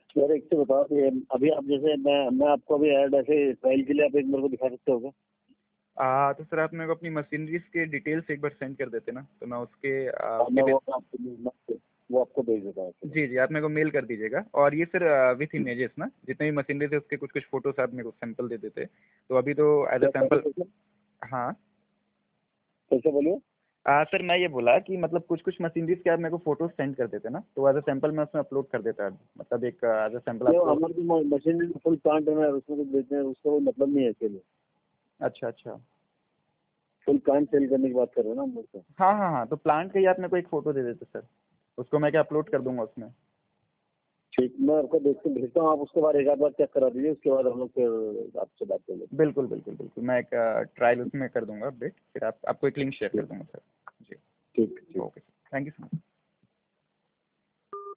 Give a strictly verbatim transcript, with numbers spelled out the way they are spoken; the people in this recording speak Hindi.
यार एक तो बताओ कि अभी आप जैसे मैं मैं आपको अभी ऐड ऐसे ट्रायल के लिए आप एक मेरे को दिखा सकते हो क्या? आ, तो सर आप मेरे को अपनी मशीनरीज के डिटेल्स एक बार सेंड कर देते ना, तो मैं उसके आ, हाँ, उसके मैं बेस। वो आपको वो आपको भेज देता हूँ चलो। जी जी, आप मेरे को मेल कर दीजिएगा। और ये सर विथ इमेजेस ना, जितने भी मशीनरी थे उसके कुछ कुछ फोटोज आप मेरे को सैंपल दे देते, तो अभी तो एज अ क्या सैंपल। कैसे हाँ। कैसे बोलिए? आ, सर मैं ये बोला कि मतलब कुछ कुछ मशीनरीज के आप मेरे को फोटोज सेंड कर देते ना, तो एज अ सैंपल मैं उसमें अपलोड कर देता, मतलब एक एज अ सैंपल ये आपको। हमारी जो मशीन फुल प्लांट है ना, उसमें कुछ बेचने हैं उसका कोई मतलब नहीं है अकेले। अच्छा अच्छा। फुल प्लांट सेल करने की बात कर रहे हो ना हम लोग तो। हाँ हाँ हाँ, तो प्लांट का ही आप मेरे को एक फ़ोटो दे देते सर, उसको मैं क्या अपलोड कर दूंगा उसमें। ठीक, मैं आपको देख के भेजता हूँ, आप उसके बाद एक आध बार चेक करा दीजिए, उसके बाद हम लोग फिर आपसे बात कर लेते बिल्कुल बिल्कुल बिल्कुल, मैं एक ट्रायल उसमें कर दूंगा अपडेट, फिर आप आपको एक लिंक शेयर कर हैं। दूंगा सर। जी। ठीक ठीक ठीक। Okay sir, thank you so much.